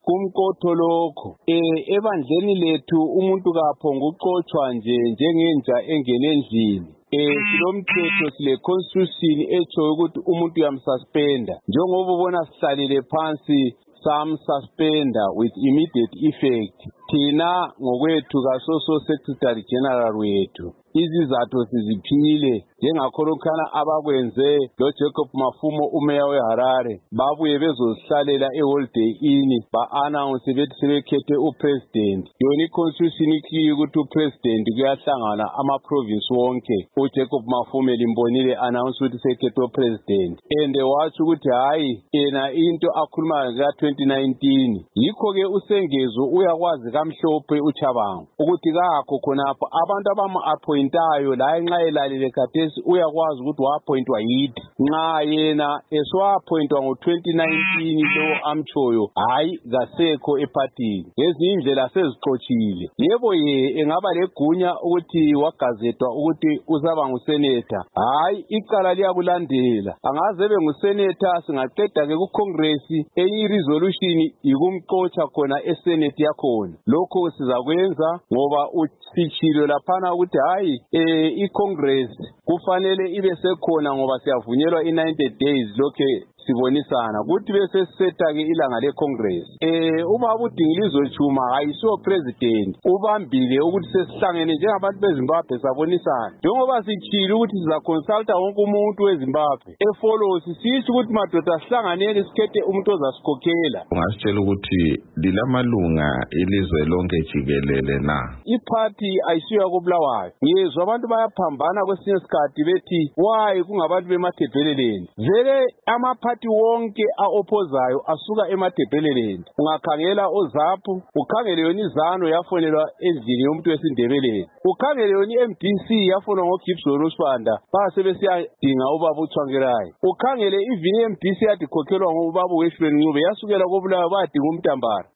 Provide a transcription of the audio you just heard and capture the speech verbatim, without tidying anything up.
kumqotho lokho. Eh ebandleni lethu umuntu kaphonga uqotshwa nje njengenja engene endlini. Eh silomthetho sile constitution echo ukuthi umuntu uyamsuspenda. Njengoba ubona sihlalile phansi some suspender with immediate effect. Thina ngokwethu kasoso secretary general wethu izizathu siziphile njengakholokhana abakwenze lo Jacob Mafumo umeya weHarare babuye bezohlalela eHoliday Inn ba-announce bethi sebekhethe upresident. Yona iconstitution ikhiye ukuthi upresident kuyahlangana ama-province wonke. uJacob Mafumo limbonile announce ukuthi sekhethe upresident and wathi ukuthi hayi yena into akhuluma nga twenty nineteen yikho-ke uSengezo uyakwazi kamhlophe uChabangu ukuthi kakho khonapho abantu abamu-appointayo la enxa elalile khathesi uyakwazi ukuthi wa-appointwa yidi nxa yena eswa-appointwa ngo twenty nineteen lo amtshoyo hayi kasekho ephathini ngezinye indlela sezixotshile. Yebo ye engaba legunya ukuthi wagazetwa ukuthi uzaba nguseneta hayi icala liyakulandela angaze benguseneta singaqeda-ke kuCongress enye resolution ikumxotsha khona eSenate yakhona. Lokho sizakwenza ngoba usichilo laphana ukuthi hayi eh iCongress kufanele ibe sekhona ngoba siyavunyelwa i-ninety days lokhe sibonisana kuthi bese siseta-ke ilanga leCongress. Eh ubaba uDingilizo Chuma ayisiwo president ubambile ukuthi sesihlangene njengabantu beZimbabwe sabonisana njengoba sichile ukuthi sizaconsulta wonke umuntu weZimbabwe efollows sisho ukuthi madoda sihlanganeni sikhethe umuntu ozasikhokhela. Ungasitshela ukuthi lilamalunga ilizwe lonke jikelele na? Iparty ayisiyo kubulawayo. Ngizwa abantu bayaphambana kwesinye isikhathi bethi why kungabantu bemathebheleleni. Vele ama-party wonke a-opposayo asuka emathebheleleni. Ungakhangela oZAPU, ukhangele yona iZANU yafonelwa endlini yomuntu wesindebeleni. Ukhangele yona i-M D C yafonwa ngoGibson Usibanda basebesiyadinga ubaba uThwangirayi. Ukhangele even i-M D C yadikhokhelwa ngobaba uWeshburn Ncube yasukela kobulawayo badinga uMtambara.